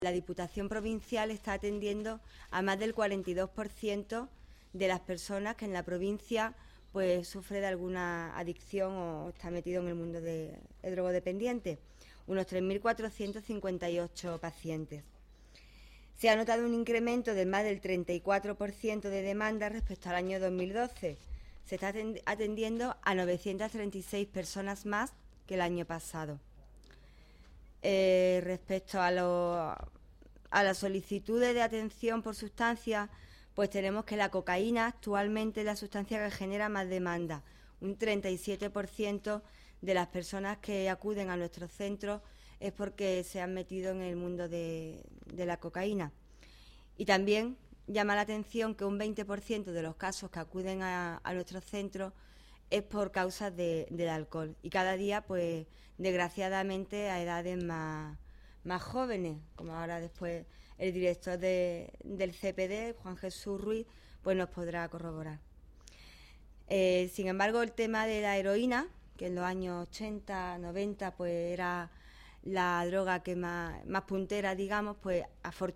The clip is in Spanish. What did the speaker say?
La Diputación Provincial está atendiendo a más del 42% de las personas que en la provincia pues sufre de alguna adicción o está metido en el mundo de drogodependiente, unos 3.458 pacientes. Se ha notado un incremento de más del 34% de demanda respecto al año 2012. Se está atendiendo a 936 personas más que el año pasado. Respecto a las solicitudes de atención por sustancias, pues tenemos que la cocaína actualmente es la sustancia que genera más demanda. Un 37% de las personas que acuden a nuestros centros es porque se han metido en el mundo de la cocaína. Y también llama la atención que un 20% de los casos que acuden a nuestros centros es por causas del alcohol. Y cada día, pues, desgraciadamente, a edades más jóvenes, como ahora después el director del CPD, Juan Jesús Ruiz, pues nos podrá corroborar. Sin embargo, el tema de la heroína, que en los años 80, 90, pues era la droga que más puntera, digamos, pues afortunadamente